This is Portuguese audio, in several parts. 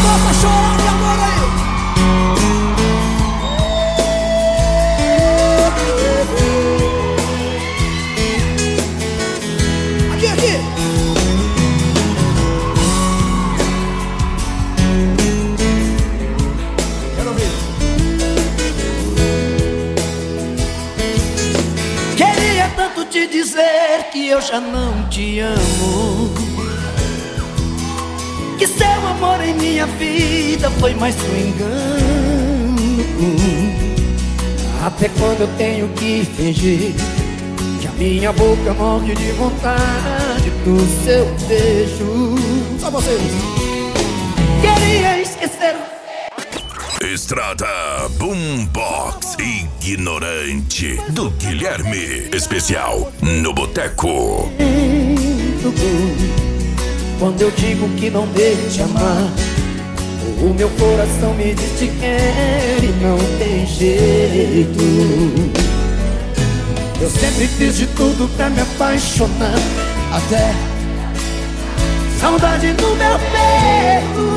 Posso chorar de amor aí. Aqui, aqui. Quero ouvir. Queria tanto te dizer que eu já não te amo, que seu amor em minha vida foi mais um engano. Até quando eu tenho que fingir que a minha boca morre de vontade do seu beijo. Só vocês. Queria esquecer. Estrada Boombox Ignorante do Guilherme. Especial no Boteco. Quando eu digo que não devo te amar, o meu coração me diz que quer e não tem jeito. Eu sempre fiz de tudo pra me apaixonar, até saudade no meu peito.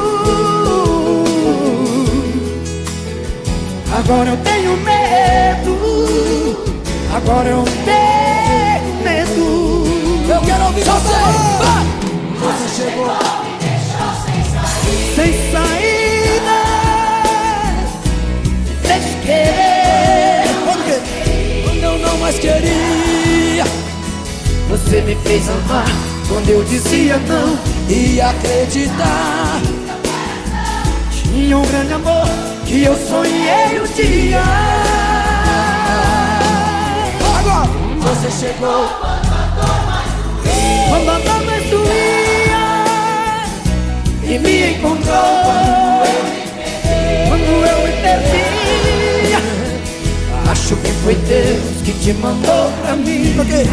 Agora eu tenho medo, agora eu tenho medo. Eu quero ouvir você. Vai! Você chegou, sem saída, sem querer. quando eu não mais queria, Você me fez amar quando eu dizia não e acreditar. Tinha um grande amor que eu sonhei um dia. Agora você chegou, Quando a dor mais doía e me encontrou, quando eu me perdi. Acho que foi Deus que te mandou pra mim. ok?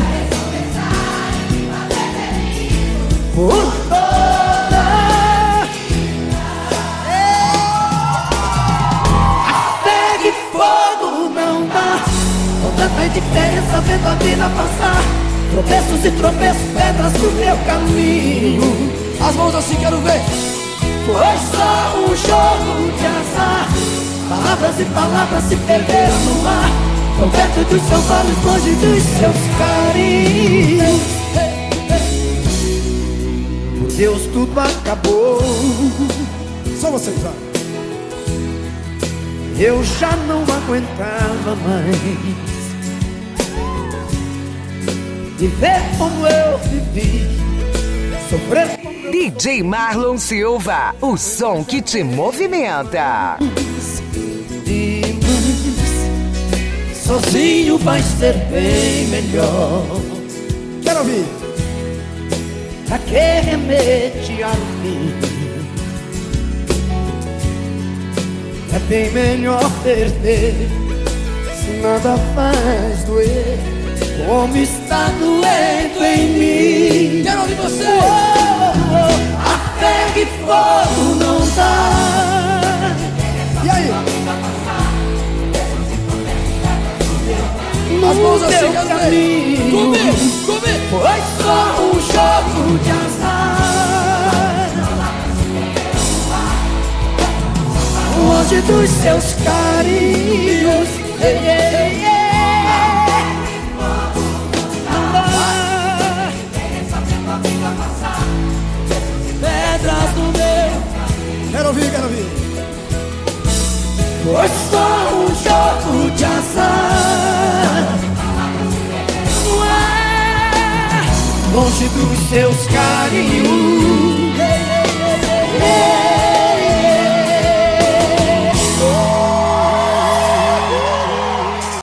Por toda a ferro e fogo não dá, com tanta indiferença vendo a vida passar. Tropeços e tropeços, pedras no meu caminho. As mãos assim, quero ver. Foi só um jogo de azar, palavras e palavras se perderam no mar, tão perto dos seus olhos, longe dos seus carinhos. Por Deus tudo acabou, Só vocês, vai. eu já não aguentava mais viver como eu vivi, sofrer como eu DJ Marlon Silva, o som que te movimenta. vivi. Sozinho vai ser bem melhor. Quero ouvir. Pra que remediar o fim? É bem melhor perder, se nada faz doer, como está doendo em mim. Quero ouvir você. A ferro e fogo não dá. E aí? As No mãos assim, meu quero ver. caminho Comigo, comigo. foi só um jogo de azar, longe dos seus carinhos. Não dá. Pedras no meu. Quero ouvir, quero ouvir. Foi só um jogo de azar, longe dos seus carinhos.